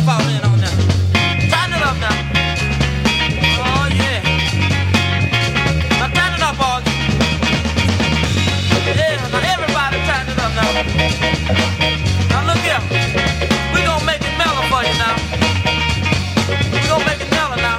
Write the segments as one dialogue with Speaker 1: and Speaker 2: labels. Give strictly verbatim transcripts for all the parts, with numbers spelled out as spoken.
Speaker 1: fall in on that. Turn it up now. Oh yeah. Now turn it up, boys. Yeah, now everybody turn it up now. Now look here. We gonna make it mellow for you now. We gonna make it mellow now.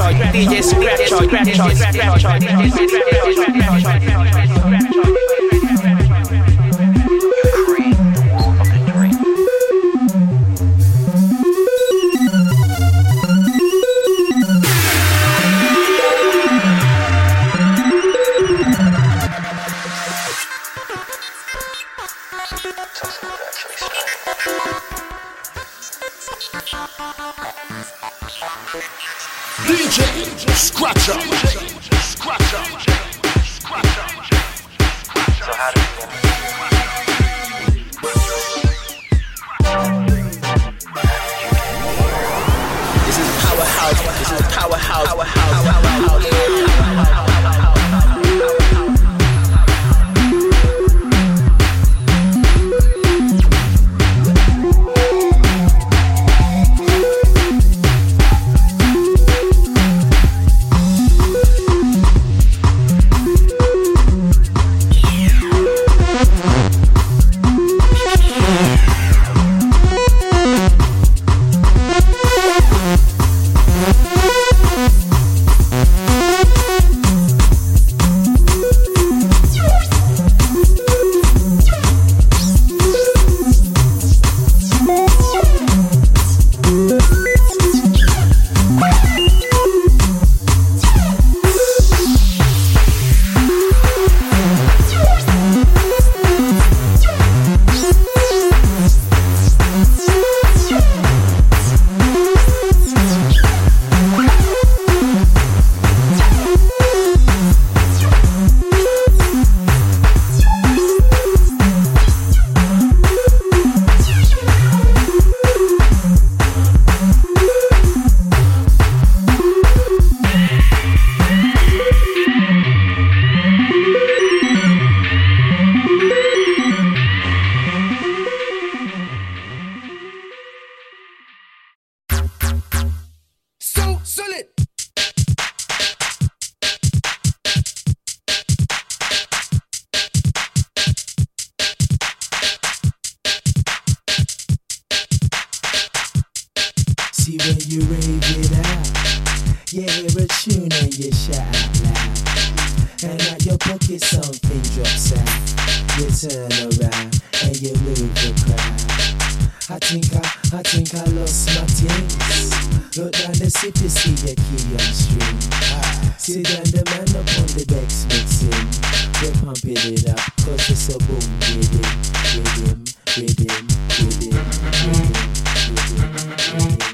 Speaker 2: Scratcher, D J Scratcher, Scratcher, Scratcher,
Speaker 3: D J Scratcher, Scratcher, Scratcher. So how do you
Speaker 2: This is Powerhouse, this is Powerhouse, Powerhouse, Powerhouse.
Speaker 4: See when you rave it out, you hear a tune and you shout out loud. And at your pocket something drops out. You turn around and you move the crowd. I think I, I think I lost my things. Look down the city, see your key on string. See down the man up on the decks mixing. We're pumping it up, cause it's a boom rhythm, rhythm, rhythm, rhythm, rhythm, rhythm, rhythm.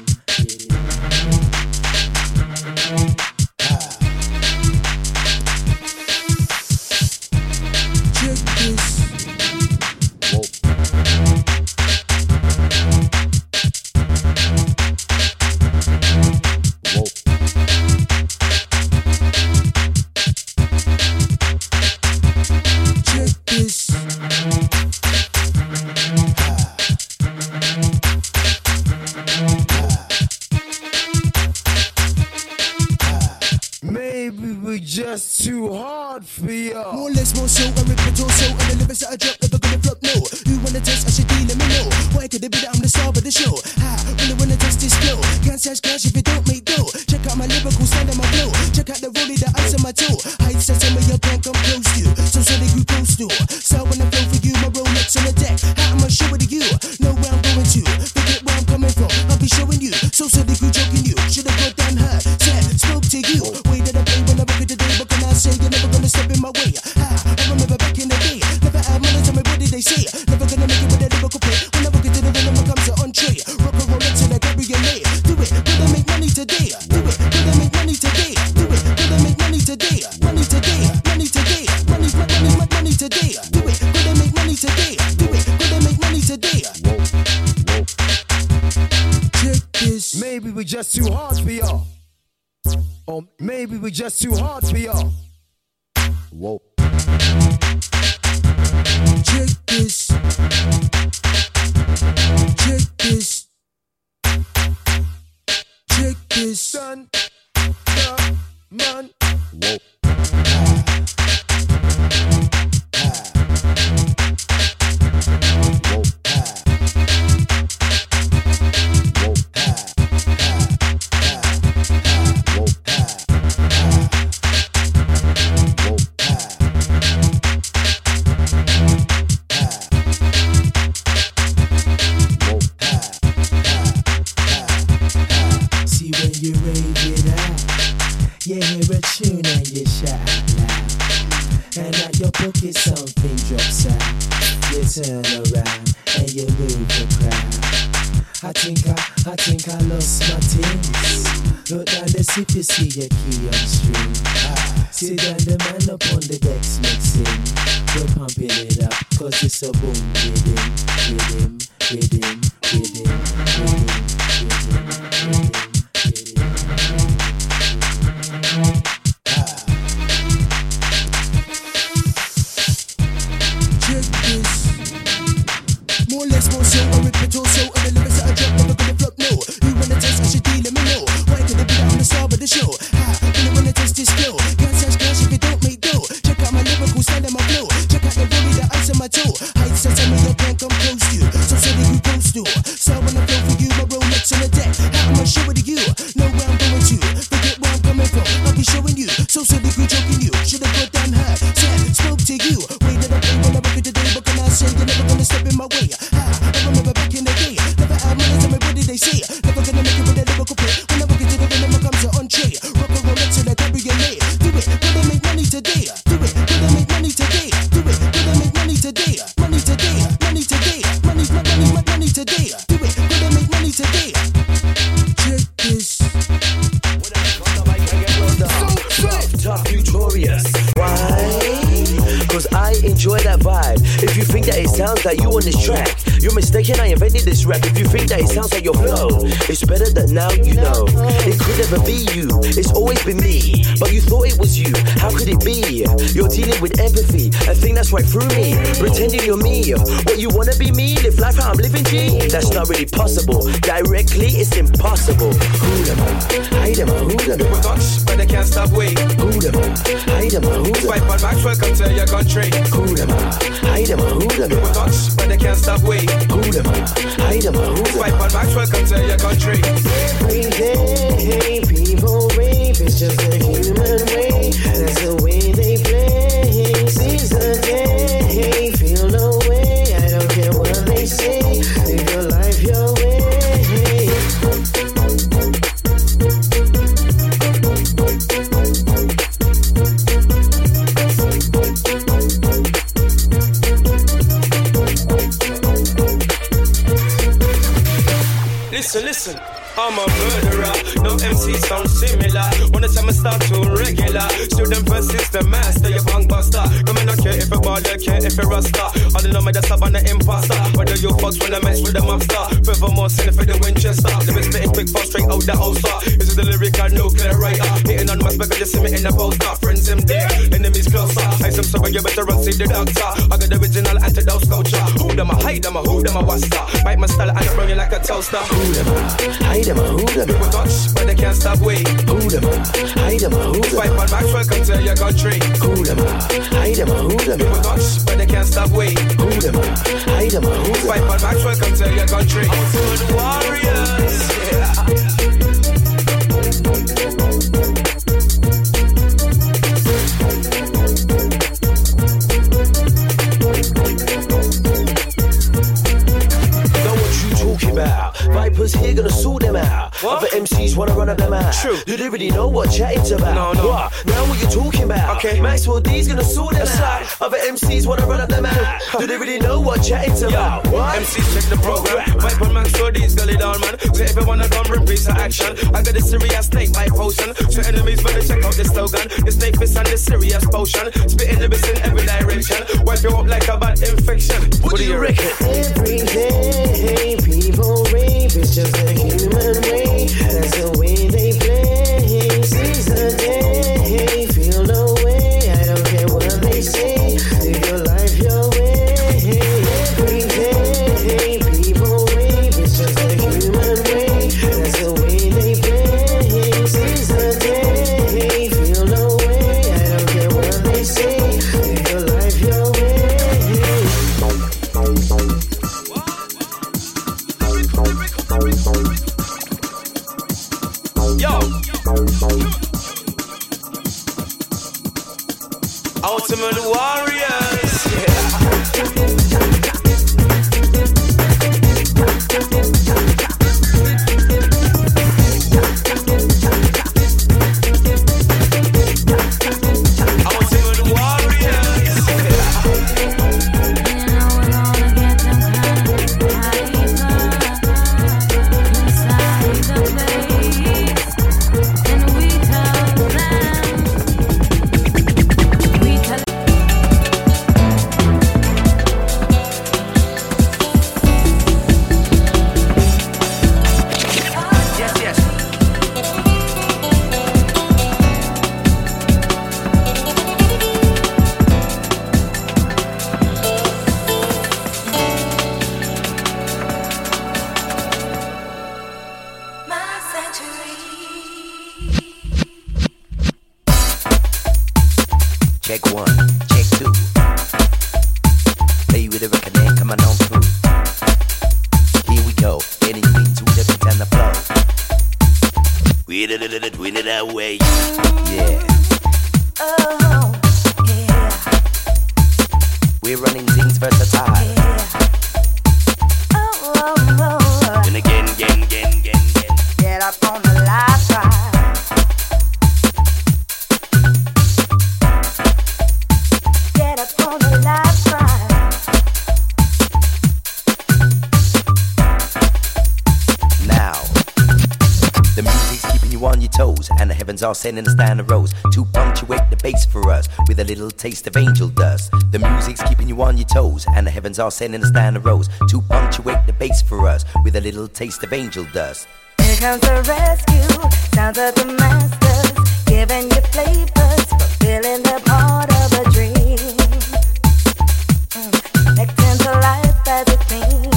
Speaker 3: Just too hard for y'all.
Speaker 5: More less, more so, I rip it also. And the lyrics that I drop never gonna flop, no. You wanna test, I should deal, let me know. Why could it be that I'm the star of the show? Ha, really wanna test this flow. Can't sash cash if you don't make dough. Check out my lyrical stand and my flow. Check out the rollie, the ice on my toe. Heights that some of you can't come close to. So so they grew close to. So when I flow for you, my Rolex on the deck. How am I show it to you? Know where I'm going to. Forget where I'm coming from. I'll be showing you. So so they grew joking you. Should've got down heard. Said, spoke to you. Way that I play when I rock it today. But can I say you're never gonna step in my way? Ha, I remember back in the day. Never had money to me, what did they say? Never gonna make it with a lyrical play. When I walk into the rhythm, it comes to entree. Rock and roll until I cabriolet. Do it, gonna make money today. Do it, gonna make money today. Do it, gonna make money today. Money today, money today. Money, money, money, money today. Do it, gonna make money today. Do it, gonna make money today. Check this.
Speaker 3: Maybe we're just too hard for y'all. Or maybe we're just too hard for y'all. Whoa.
Speaker 5: Check this. Check this. Check this.
Speaker 3: Son, the man. Whoa.
Speaker 4: turn around and you move the crowd. I think I, I think I lost my things. Look down the sip, you see your key on string. Ah, sit down the man up on the decks mixing. We're pumping it up, cause it's a boom rhythm, rhythm, rhythm, rhythm, rhythm, rhythm, rhythm. Ah. Check this. More or less, more so, I rip it also, and the lyrics that I drop never gonna flop, no. You wanna test, I should deal, let me know. Why could it be that I'm the star of the show? Ah, really wanna test this skill. Can't touch cash if you don't make dough. Check out my lyrical style and my flow. Check out the body that ice on my toe. Heights that tell me I can't come close to. So say that you close to. So when I flow for you, my Rolex on the deck. How am I show it to you? Know where I'm going to. Forget where I'm coming from. I'll be showing you. So so the good joking you. Should've got down her. Said, spoke to you. Way that I play when I rock it today. But can I say you're never gonna step in my way? Ah, I remember back in the day. Never had money, tell me what did they say? Never gonna make it with a lyrical play. When I rock it to the rhythm, I come to entree. Rock a Rolex till I cabriolet. Do it, gonna make money today. Do it, gonna make money today. Do it, gonna make money today. Money today, money today. Money, money, money, money today. Do it, gonna make money today. Check this.
Speaker 2: Tough, notorious. Why? Cause I enjoy that vibe. If you think that it sounds like you on this track, you're mistaken, I invented this rap. If you think that it sounds like your flow, it's better that now you know. It could never be you, it's always been me. But you thought it was you, how could it be? You're dealing with empathy, a thing that's right through me. Pretending you're me, what you wanna be me? Live life how I'm living, G? That's not really possible, directly it's impossible. Who them I, hide them who them
Speaker 6: People touch, but they can't stop wait.
Speaker 2: Who them I, hide them who them
Speaker 6: Swipe on Max, welcome to your country.
Speaker 2: Who them I, hide them who them
Speaker 6: People touch, but they can't stop wait.
Speaker 2: Who them hide them who them
Speaker 6: Swipe on Max, welcome to your country.
Speaker 4: Every day, people rape, it's just a human way. That's the way they play. Seize the day, feel no way. I don't care what they say. Live your life your way.
Speaker 6: Listen, listen, I'm a murderer. No M C sound similar. When the time I start to regular, student versus the master, you punk buster. No man don't care if you ball, you care if you rasta. All the know me that's up on the imposter. Whether you fucks when I mess with the mobster. Furthermore, send it for the Winchester. Let me spitting quick fast straight out the ulcer. This is the lyrical nuclear writer. Hitting on my spec, you see me in the poster. Friends them there, enemies closer. I some sorry, you better run see the doctor. I got the original antidote culture. Who them a hide them a who them a wasta. Bite my style and I burn you like a toaster.
Speaker 2: Who them hide them who them
Speaker 6: People touch, but they can't stop wait.
Speaker 2: Who them hide them who them
Speaker 6: Swipe on Max, welcome to your country.
Speaker 2: Who them hide them who them
Speaker 6: People touch, but they can't stop wait.
Speaker 2: Who them hide them who them
Speaker 6: Swipe on Max, welcome to your country. Good warriors, yeah.
Speaker 2: About. Vipers here gonna sort them out.
Speaker 6: What?
Speaker 2: Other M Cs wanna run up them out.
Speaker 6: True.
Speaker 2: Do they really know what chatting's about?
Speaker 6: No, no.
Speaker 2: What? Now what you talking about?
Speaker 6: Okay.
Speaker 2: Maxwell D's gonna sort them
Speaker 6: That's
Speaker 2: out.
Speaker 6: right.
Speaker 2: Other M Cs wanna run up them out. Do they really know what chatting's about?
Speaker 6: Yo,
Speaker 2: What?
Speaker 6: M Cs check the program. Wipe on Max, so these gully down, man. So if you wanna come bring piece of action, I got a serious snake bite potion. So enemies better check out the slogan. The snake fist and the serious potion. Spitting the bits in every direction. Wipe you up like a bad infection.
Speaker 2: What do you reckon?
Speaker 4: Every day, people rape, it's just a human way. That's the way they play. Seize the day, feel no way. I don't care what they say. Live your life your way. Every day, people rape, it's just a human way. That's the way they play. Seize the day, feel no way. I don't care what they say. Live your life your way.
Speaker 6: Yo, Ultimate Warriors, yeah. Ultimate Warriors, yeah.
Speaker 2: Check one, check two. Play with the record and coming on through. Here we go, getting into the beat and the flow. We did it, doing it that way. Yeah.
Speaker 7: Oh, yeah.
Speaker 2: We're running things versatile.
Speaker 7: Yeah. Oh, oh, oh, oh.
Speaker 2: And again, again, again, again, again.
Speaker 7: Get up on the live ride. Get up on the live ride.
Speaker 2: Now, the music's keeping you on your toes, and the heavens are sending us down the rows to punctuate the bass for us with a little taste of angel dust. The music's keeping you on your toes, and the heavens are sending us down the rows to punctuate the bass for us with a little taste of angel dust.
Speaker 7: Here comes the rescue, sounds of the masters, giving you flavors, fulfilling the part of a dream. Mm. Connecting to life as a theme.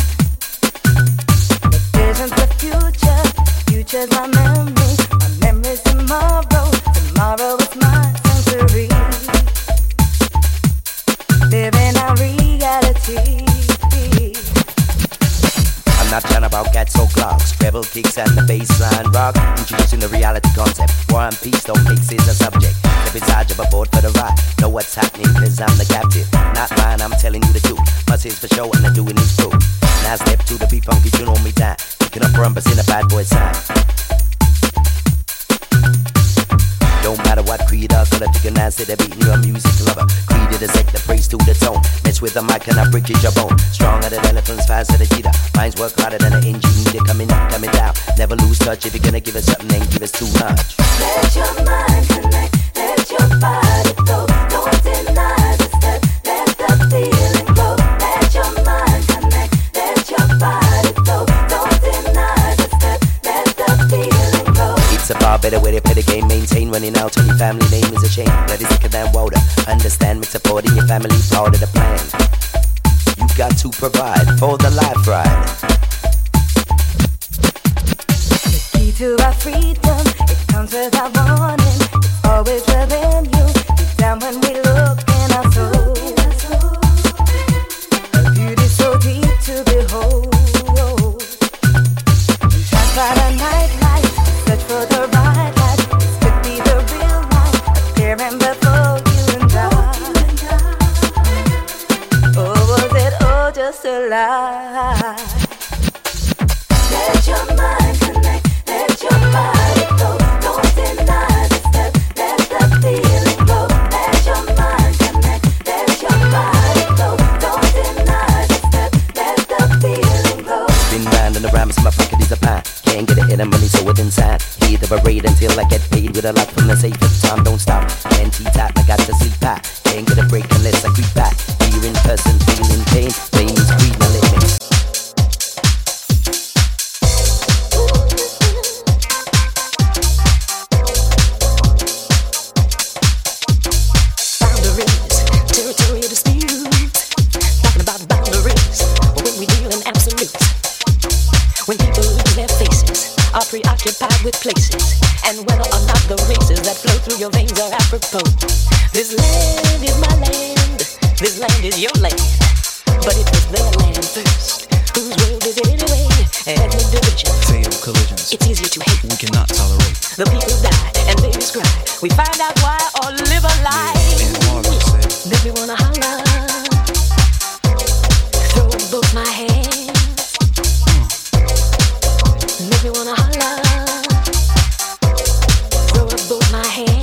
Speaker 7: The vision's the future, future's my memory, my memory's tomorrow, tomorrow is my century. Living our reality.
Speaker 2: I'm not trying about cats or clocks, treble kicks and the bassline rock. Introducing the reality concept. War and peace, don't fix is a subject. Step inside, jump aboard for the ride. Know what's happening, cause I'm the captain. Not mine, I'm telling you the truth. Must is for show and the doing is proof. Now step to the beat funky, you know me down. Picking up rumpus in a bad boy sign. Don't matter what creed or color, pick a nice to the beat, you're a music lover. Creed to the sect, the praise to the tone. Mess with the mic and I break your bone. Stronger than elephants, faster than cheetah. Minds work harder than an engine, either coming up, coming down. Never lose touch, if you're gonna give us something, then give us too much.
Speaker 7: Let your mind connect, let your body flow. Don't deny the step, let the feeling grow. Let your mind connect, let your body flow. Don't deny the step, let the feeling grow.
Speaker 2: It's a far better way to play the game. Maintain running out on your family name is a shame. Blood is thicker than water. Understand, mix supporting your family part of the plan. You got to provide for the life ride.
Speaker 7: The key to our freedom, it comes without warning. It's always within you. Deep down when we look in our soul. A beauty so deep to behold. We try to night light, search for the right light. This could be the real life, appearing before you and I. Or was it all just a lie? Let your mind connect, let your body flow. Don't deny the step, let the feeling grow. Let your mind connect, let your body flow. Don't deny the step, let the feeling grow.
Speaker 2: Spin round and around, so my pocket is a pie. Can't get it in and money, so it's inside. Hear the parade until I get paid with a lot from the safe. But time don't stop. Can't T-top, I got to sleep high. Can't get a break unless I creep back. Here in person, feeling pain. Pain is free, now let me.
Speaker 8: Boundaries, territorial disputes. Talking about boundaries, when we deal in absolutes. When people lose their faces, are preoccupied with places, and whether or not the races that flow through your veins are apropos. This land is my land, this land is your land, but it was their land first. Whose world is it anyway? Ethnic division,
Speaker 9: fatal collisions.
Speaker 8: It's easier to hate.
Speaker 9: We cannot tolerate.
Speaker 8: The people die and they describe. We find out why or live a lie. Make me wanna holler, throw up both my hands. Make me wanna holler, throw up both my hands.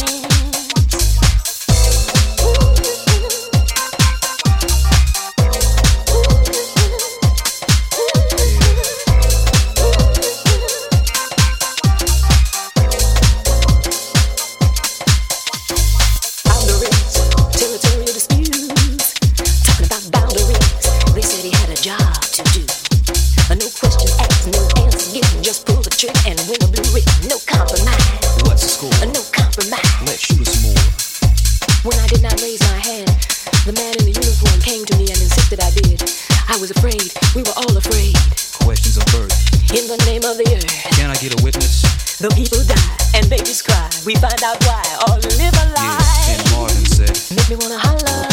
Speaker 8: Boundaries, territorial disputes. Talking about boundaries, they said he had a job to do. No questions asked, no answers given. Just pull the trigger and win a blue ribbon. No compromise.
Speaker 9: What's the score?
Speaker 8: No compromise.
Speaker 9: Let's shoot us more.
Speaker 8: When I did not raise my hand, the man in the uniform came to me and insisted I did. I was afraid. We were all afraid.
Speaker 9: Questions of birth.
Speaker 8: In the name of the earth,
Speaker 9: Can I get a witness?
Speaker 8: the people died and babies cry. We find out why, or live a lie.
Speaker 9: Yeah, and Marvin said,
Speaker 8: make me wanna holler,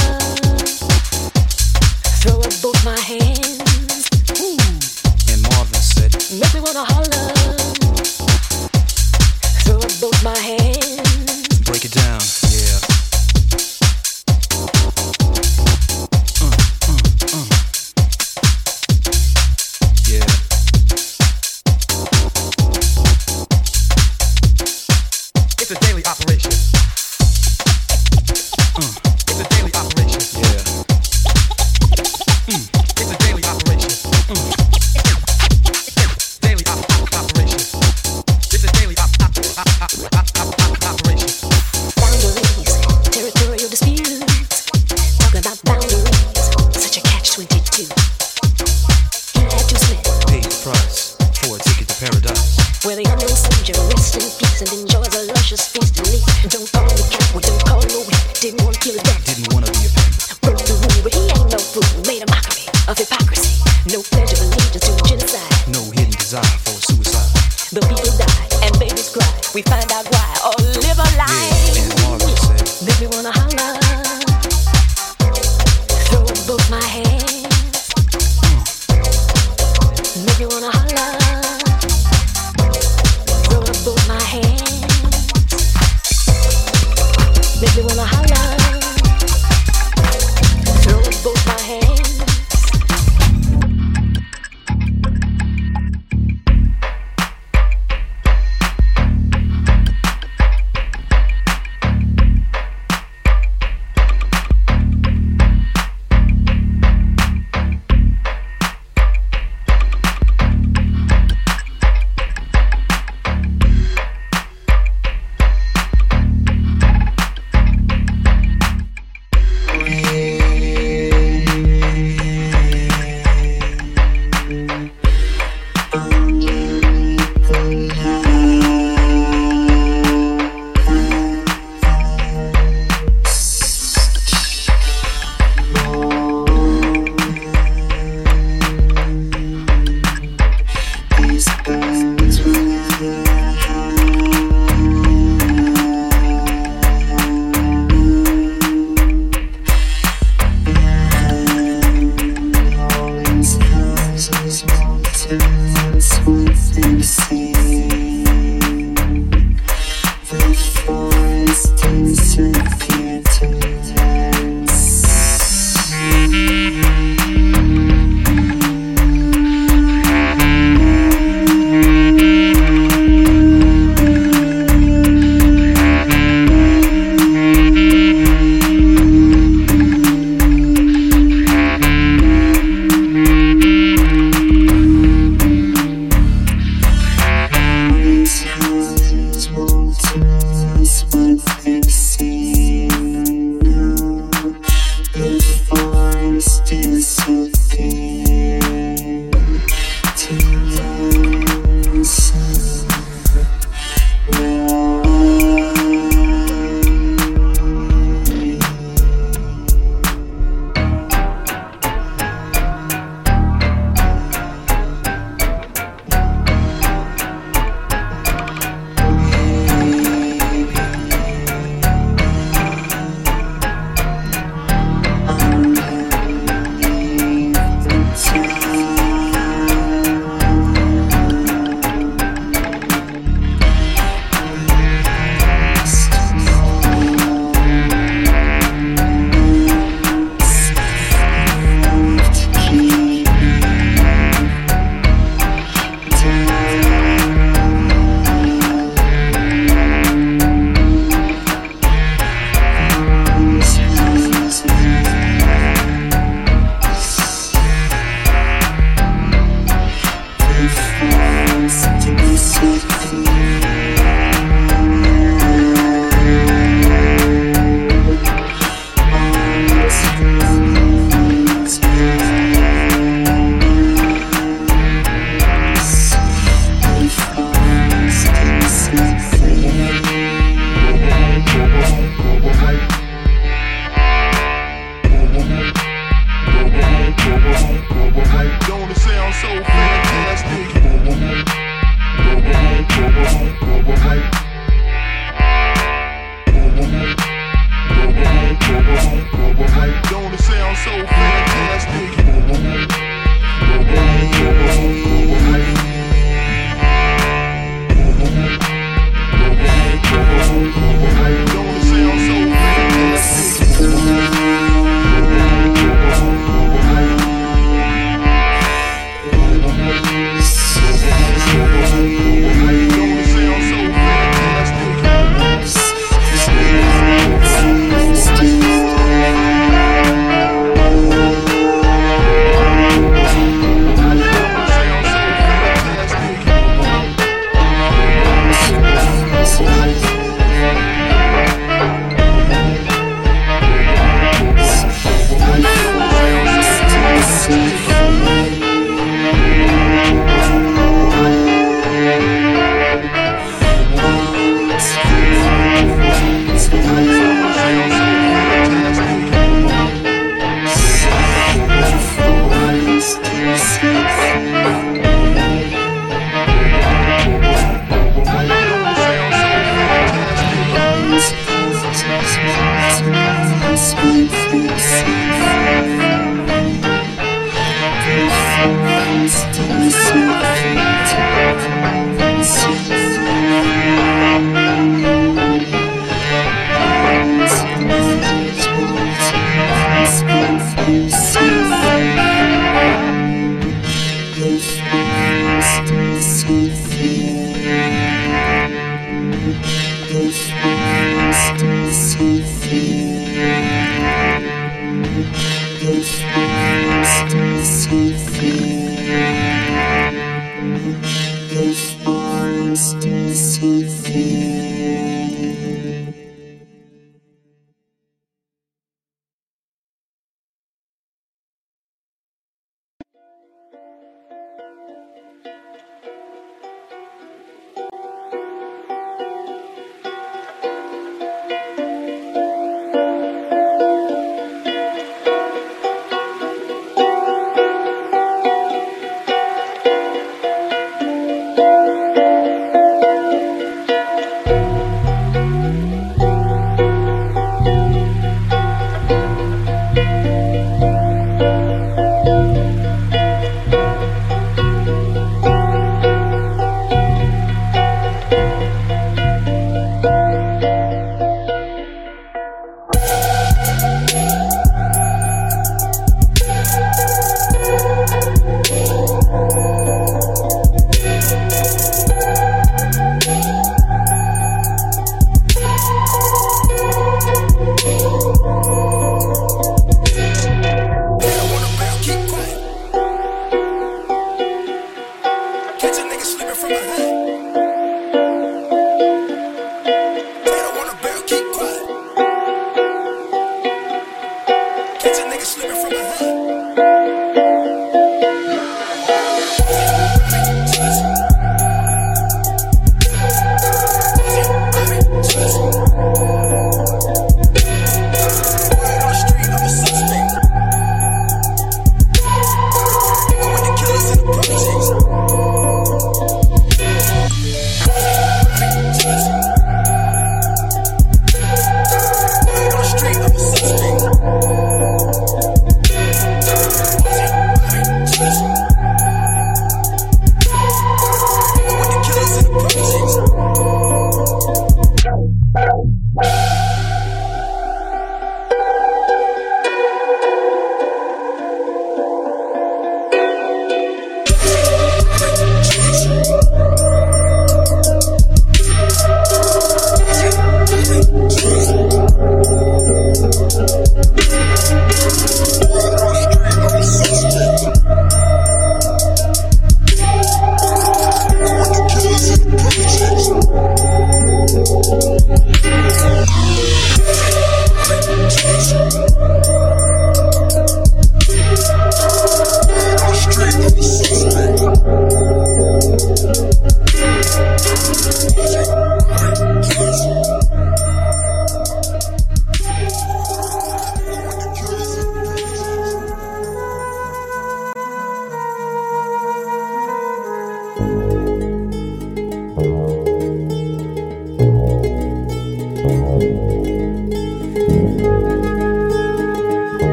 Speaker 8: throw up both my hands. Ooh.
Speaker 9: and Marvin said,
Speaker 8: Make me wanna holler, throw up both my hands.
Speaker 9: break it down, yeah. Uh, uh, uh. Yeah.
Speaker 10: It's a daily operation.
Speaker 9: Uh.
Speaker 10: It's a daily operation.
Speaker 9: Yeah.
Speaker 10: Mm. It's a daily operation. Mm. Daily op- op- operation. It's a daily op- op- op- op- op- op- operation.
Speaker 8: Boundaries, territorial disputes. Talking about boundaries, such a catch twenty-two. He had to slip
Speaker 9: Paid the price for a ticket to paradise.
Speaker 8: where the unknown soldier rests in peace and enjoys a luscious feast and leaf. Don't call him a coward, don't call him a wimp. Didn't want to kill his brother.
Speaker 9: Didn't wanna be a pimp.
Speaker 8: Broke the rule, but he ain't no fool. Made a mockery of hypocrisy. No pledge of allegiance to genocide.
Speaker 9: No hidden desire for suicide.
Speaker 8: The people die and babies cry. We find out why, or live a lie.
Speaker 9: Yeah, and Marvin said,
Speaker 8: Make me wanna holler, throw up both my hands. Make me wanna holler, throw up both my hands. Make me wanna holler, throw up both my hands.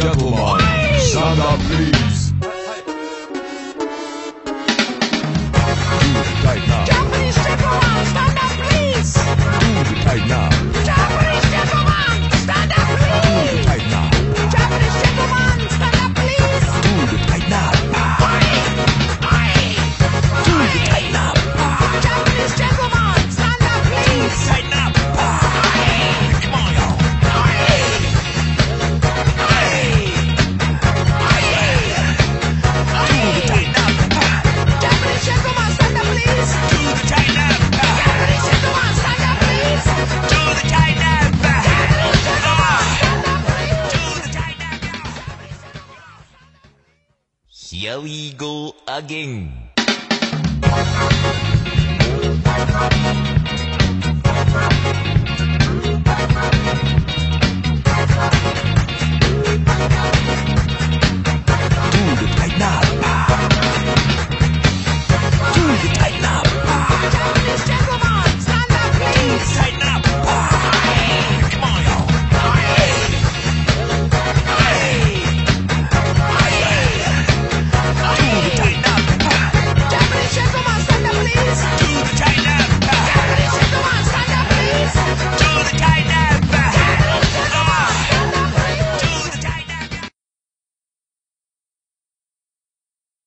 Speaker 11: gentlemen, stand up please. Right now.
Speaker 12: Japanese gentlemen, stand up please.
Speaker 11: Right now.
Speaker 12: Japanese gentlemen, stand up please.
Speaker 11: Right now.
Speaker 12: Japanese gentlemen, stand up please.
Speaker 11: Right now.
Speaker 12: Tighten up. Japanese gentlemen, stand up please.
Speaker 11: Tighten up.
Speaker 12: Come on, y'all. Japanese gentlemen, stand up please.
Speaker 11: Do the tighten up.
Speaker 12: Japanese gentlemen, stand up please.
Speaker 11: Do the tighten up.
Speaker 12: Japanese gentlemen, stand up please.
Speaker 11: Do the tighten up.
Speaker 13: Here we go again.